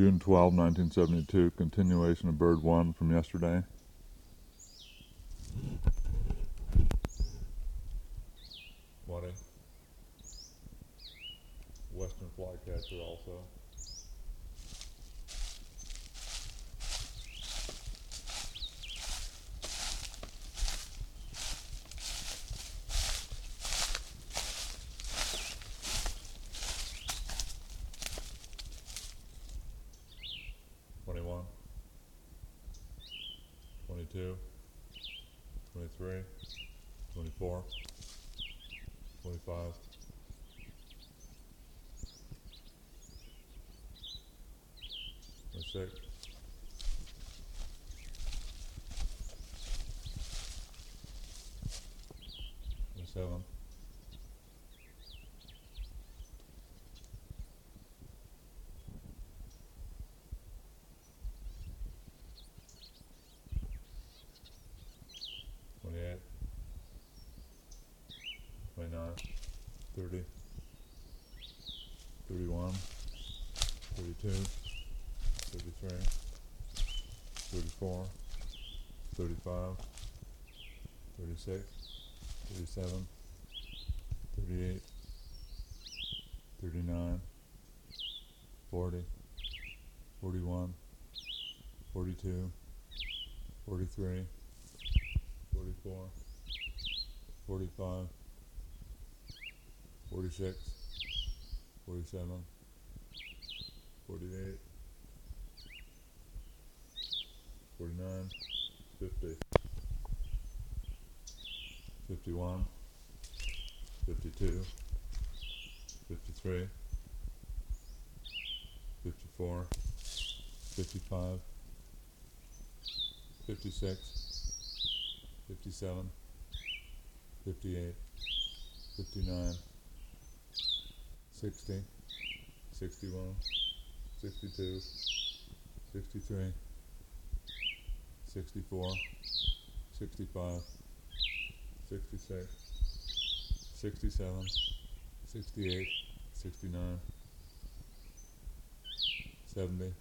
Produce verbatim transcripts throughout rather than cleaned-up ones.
June twelfth, nineteen seventy-two, continuation of bird one from yesterday. What a western flycatcher also. twenty-one, twenty-two, twenty-three, twenty-four, twenty-five, twenty-six, twenty-seven, twenty-eight, twenty-nine, thirty, thirty-one, thirty-two, thirty-three, thirty-four, thirty-five, thirty-six, thirty-seven, thirty-eight, thirty-nine, forty, forty-one, forty-two, forty-three, forty-four, forty-five, forty-six, forty-seven, forty-eight, forty-nine, fifty, fifty-one, fifty-two, fifty-three, fifty-four, fifty-five, fifty-six, fifty-seven, fifty-eight, fifty-nine, sixty, sixty-one, sixty-two, sixty-three, sixty-four, sixty-five, sixty-six, sixty-seven, sixty-eight, sixty-nine, seventy,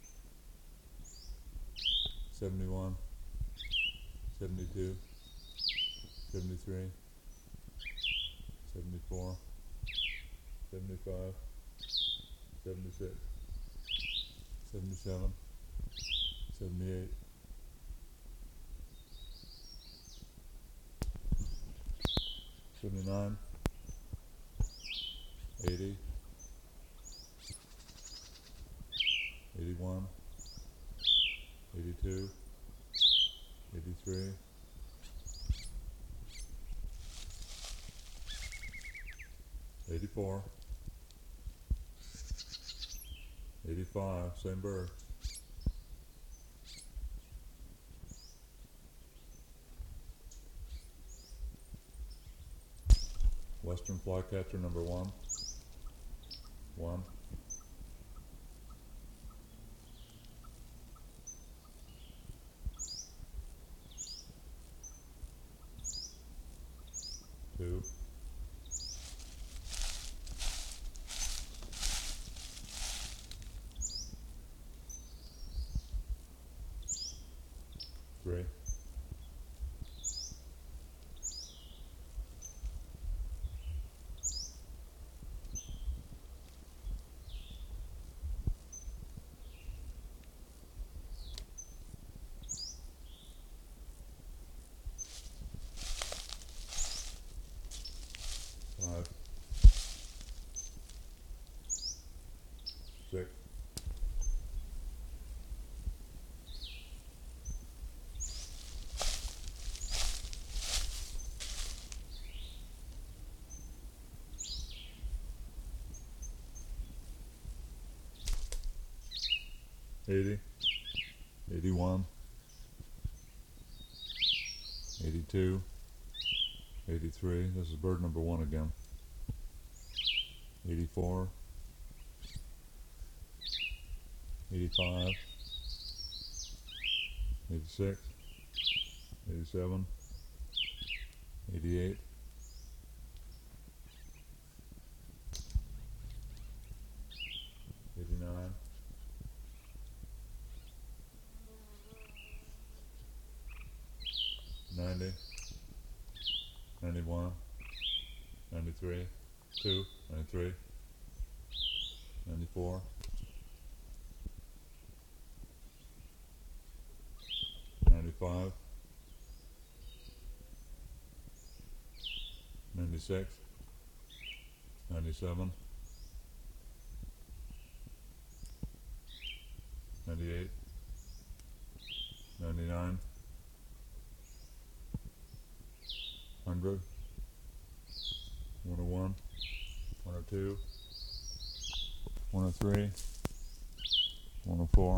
seventy-one, seventy-two, seventy-three, seventy-four, seventy-five, seventy-six, seventy-seven, seventy-eight, seventy-nine, eighty, eighty-one, eighty-two, eighty-three, eighty-four, eighty-five, same bird. Western flycatcher number one, one, two, three, five, six, eighty, eighty-one, eighty-two, eighty-three, this is bird number one again, eighty-four, eighty-five, eighty-six, eighty-seven, eighty-eight, eighty-nine, ninety-three, two, ninety-three, ninety-four, ninety-five, ninety-six, ninety-seven, ninety-eight, ninety-nine, one hundred, one oh one, one oh two, one oh three, one oh four,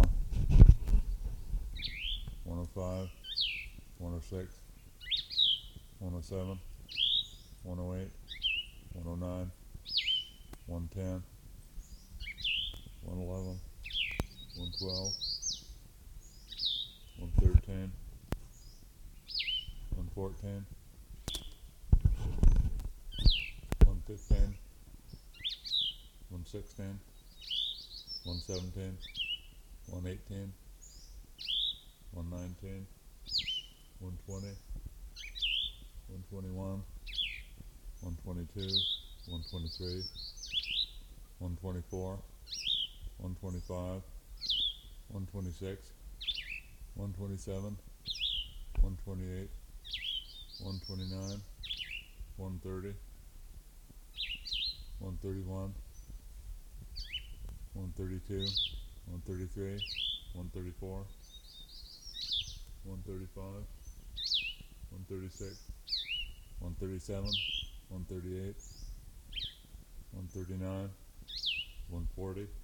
one oh five, one oh six, one oh seven, one oh eight, one oh nine, one ten, one eleven, one twelve, one thirteen, one fourteen, one fifteen, one sixteen, one seventeen, one eighteen, one nineteen, one twenty, one twenty-one, one twenty-two, one twenty-three, one twenty-four, one twenty-five, one twenty-six, one twenty-seven, one twenty-eight, one twenty-nine, one thirty, one thirty-one, one thirty-two, one thirty-three, one thirty-four, one thirty-five, one thirty-six, one thirty-seven, one thirty-eight, one thirty-nine, one forty,